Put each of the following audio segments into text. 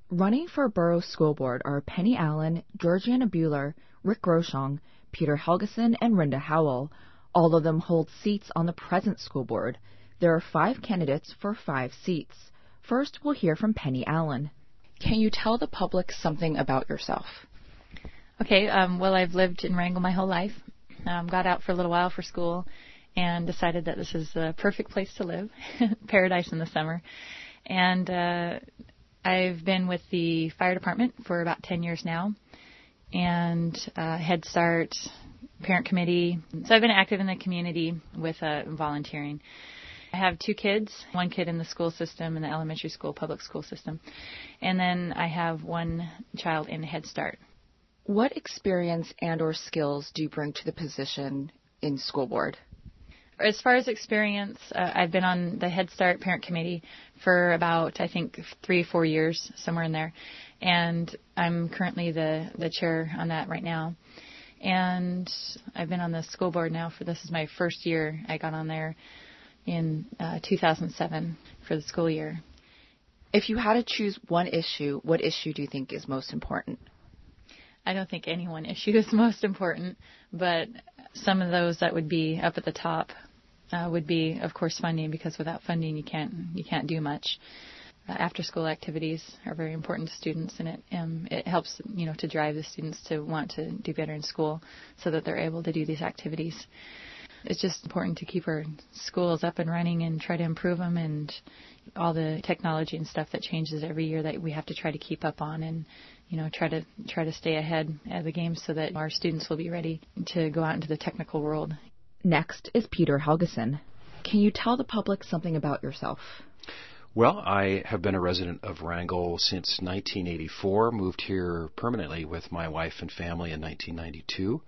Running for Borough School Board are Penny Allen, Georgiana Bueller, Rick Groshong, Peter Helgeson, and Rinda Howell. All of them hold seats on the present school board. There are 5 candidates for 5 seats. First, we'll hear from Penny Allen. Can you tell the public something about yourself? Okay, well, I've lived in Wrangell my whole life. Got out for a little while for school and decided that this is the perfect place to live, paradise in the summer. And I've been with the fire department for about 10 years now, and Head Start, parent committee. So I've been active in the community with volunteering. I have 2 kids, 1 kid in the school system, in the elementary school, public school system, and then I have 1 child in Head Start. What experience and or skills do you bring to the position in school board? As far as experience, I've been on the Head Start parent committee for about, I think, 3-4 years, somewhere in there. And I'm currently the chair on that right now. And I've been on the school board now this is my first year. I got on there in 2007 for the school year. If you had to choose one issue, what issue do you think is most important? I don't think any one issue is most important, but some of those that would be up at the top would be, of course, funding, because without funding you can't do much. After-school activities are very important to students, and it helps to drive the students to want to do better in school, so that they're able to do these activities. It's just important to keep our schools up and running and try to improve them, and all the technology and stuff that changes every year that we have to try to keep up on, and try to stay ahead of the game so that our students will be ready to go out into the technical world. Next is Peter Helgeson. Can you tell the public something about yourself? Well, I have been a resident of Wrangell since 1984, moved here permanently with my wife and family in 1992.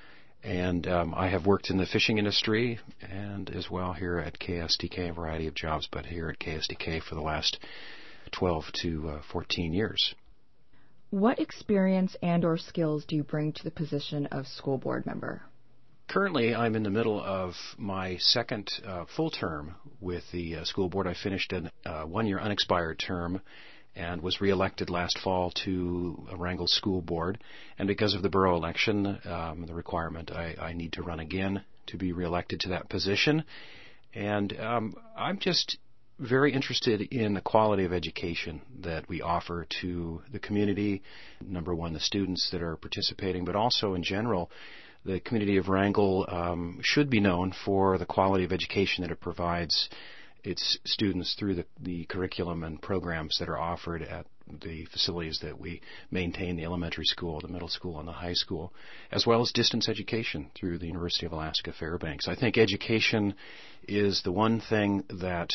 And I have worked in the fishing industry and as well here at KSDK, a variety of jobs, but here at KSDK for the last 12 to 14 years. What experience and or skills do you bring to the position of school board member? Currently, I'm in the middle of my second full term with the school board. I finished a 1-year unexpired term and was reelected last fall to a Wrangell School Board. And because of the borough election, the requirement, I need to run again to be reelected to that position. And I'm just very interested in the quality of education that we offer to the community. Number one, the students that are participating, but also in general, the community of Wrangell should be known for the quality of education that it provides its students through the curriculum and programs that are offered at the facilities that we maintain, the elementary school, the middle school, and the high school, as well as distance education through the University of Alaska Fairbanks. I think education is the one thing that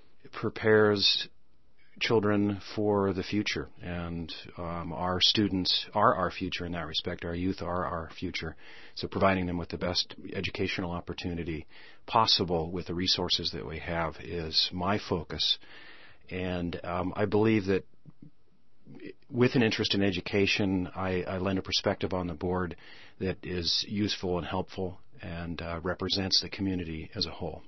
prepares children for the future, and our students are our future in that respect. Our youth are our future. So providing them with the best educational opportunity possible with the resources that we have is my focus. And I believe that with an interest in education, I lend a perspective on the board that is useful and helpful and represents the community as a whole.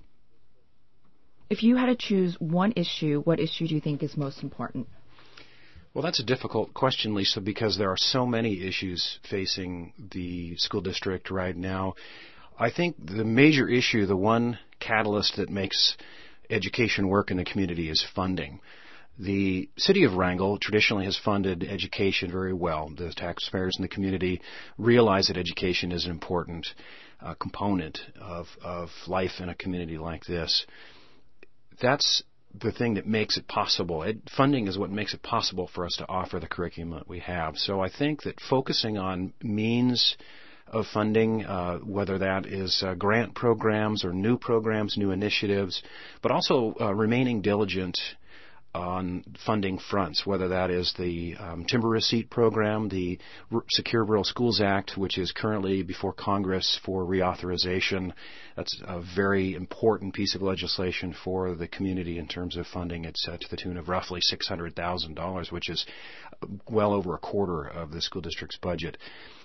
If you had to choose one issue, what issue do you think is most important? Well, that's a difficult question, Lisa, because there are so many issues facing the school district right now. I think the major issue, the one catalyst that makes education work in the community, is funding. The city of Wrangell traditionally has funded education very well. The taxpayers in the community realize that education is an important component of life in a community like this. That's the thing that makes it possible. Funding is what makes it possible for us to offer the curriculum that we have. So I think that focusing on means of funding, whether that is grant programs or new programs, new initiatives, but also remaining diligent on funding fronts, whether that is the timber receipt program, the Secure Rural Schools Act, which is currently before Congress for reauthorization. That's a very important piece of legislation for the community in terms of funding. It's to the tune of roughly $600,000, which is well over a quarter of the school district's budget.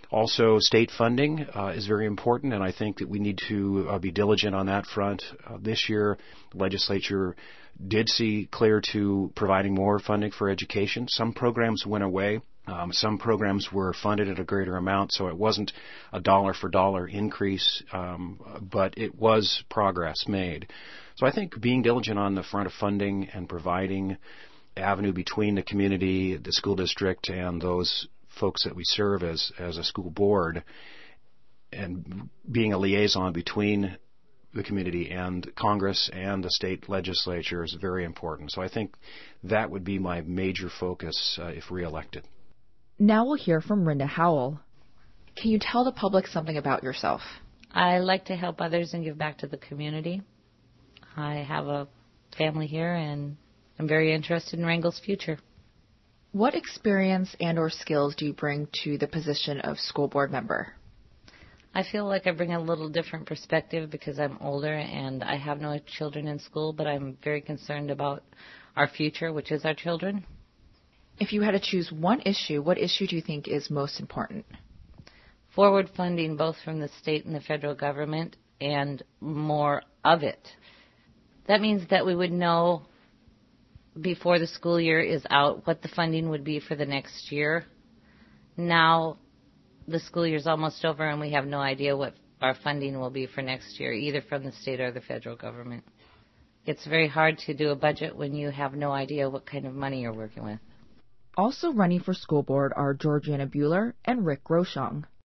Also, state funding is very important, and I think that we need to be diligent on that front. This year, the legislature did see clear to providing more funding for education. Some programs went away. Some programs were funded at a greater amount, so it wasn't a dollar-for-dollar increase, but it was progress made. So I think being diligent on the front of funding and providing avenue between the community, the school district, and those folks that we serve as a school board, and being a liaison between the community and Congress and the state legislature is very important. So I think that would be my major focus if reelected. Now we'll hear from Rinda Howell. Can you tell the public something about yourself? I like to help others and give back to the community. I have a family here, and I'm very interested in Wrangell's future. What experience and or skills do you bring to the position of school board member? I feel like I bring a little different perspective because I'm older and I have no children in school, but I'm very concerned about our future, which is our children. If you had to choose one issue, what issue do you think is most important? Forward funding, both from the state and the federal government, and more of it. That means that we would know before the school year is out what the funding would be for the next year. Now the school year is almost over and we have no idea what our funding will be for next year, either from the state or the federal government. It's very hard to do a budget when you have no idea what kind of money you're working with. Also running for school board are Georgiana Bueller and Rick Groshong.